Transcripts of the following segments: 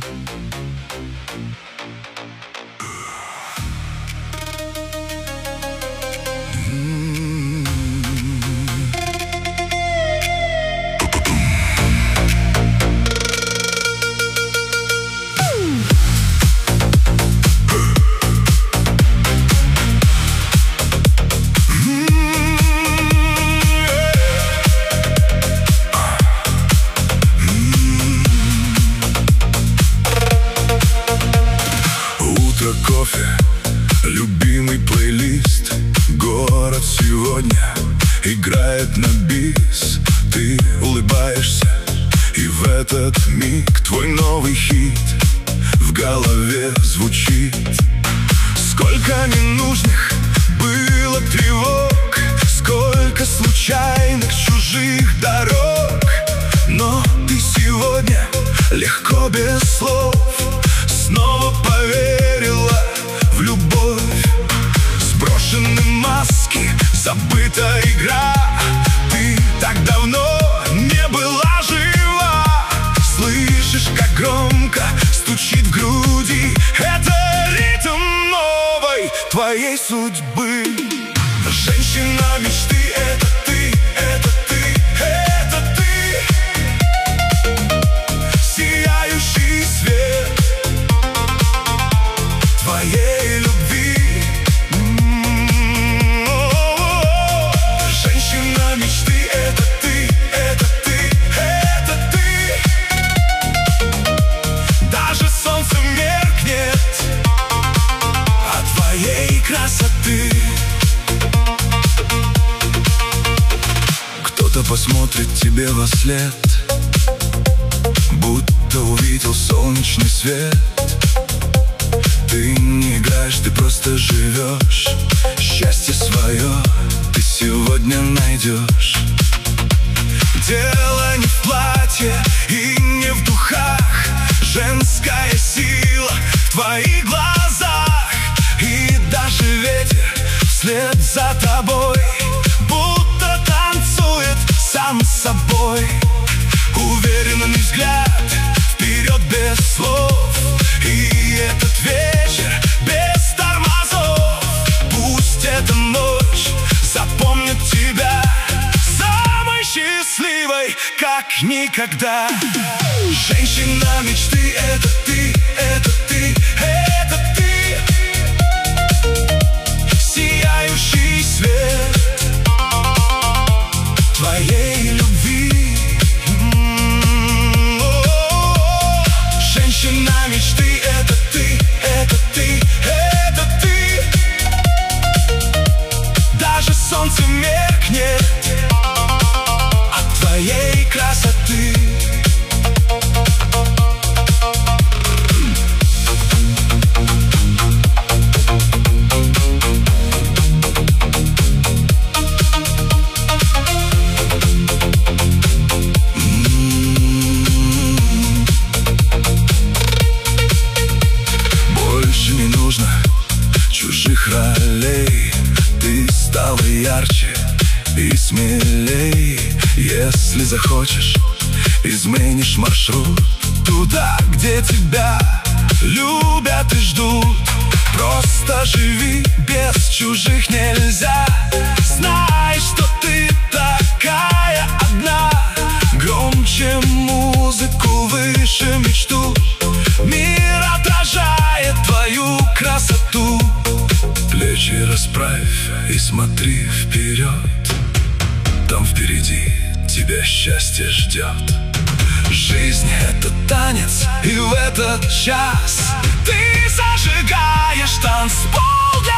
Кофе, любимый плейлист. Город сегодня играет на бис. Ты улыбаешься, и в этот миг твой новый хит в голове звучит. Сколько ненужных было тревог, сколько случайных чужих дорог. Но ты сегодня легко без слов снова поверила в любовь. Сброшены маски, забыта игра. Ты так давно не была жива. Слышишь, как громко стучит в груди. Это ритм новой твоей судьбы. Женщина мечты — это ты, это ты, это ты. Сияющий свет твоей любви. Женщина мечты — это ты, это ты, это ты. Даже солнце меркнет от твоей красоты. Кто-то посмотрит тебе во след, будто увидел солнечный свет. Ты не играешь, ты просто живешь. Счастье свое ты сегодня найдешь. Дело не в платье и не в духах. Женская сила в твоих глазах. И даже ветер вслед за тобой будто танцует сам с собой. Уверенный взгляд вперед без слов. И этот вечер без тормозов. Пусть эта ночь запомнит тебя самой счастливой, как никогда. Женщина мечты — это ты, это ты, это ты. Сияющий свет твоей любви. Женщина мечты — это ты, это ты, это ты. Даже солнце меркнет от твоей красоты. Чужих ролей, ты стала ярче и смелей. Если захочешь, изменишь маршрут туда, где тебя любят и ждут. Просто живи, без чужих нельзя. Знай, что ты такая одна. Громче музыку, выше мечту. Мир отражает твою красоту. Плечи расправь и смотри вперед. Там впереди тебя счастье ждет. Жизнь — это танец, и в этот час ты зажигаешь танцпол для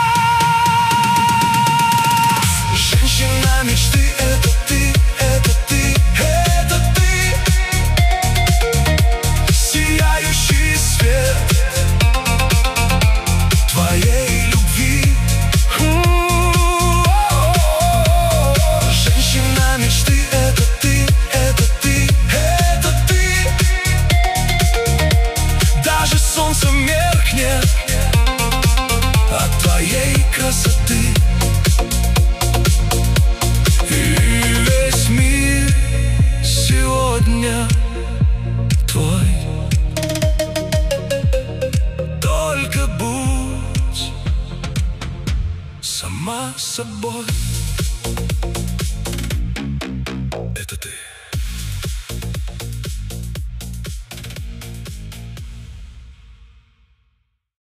нас. Женщина мечты — это ты, это ты, это ты. Сияющий свет твоей любви. Женщина мечты — это ты, это ты, это ты. Даже солнце меркнет от твоей красоты. И весь мир сегодня твой. сама собой. Это ты.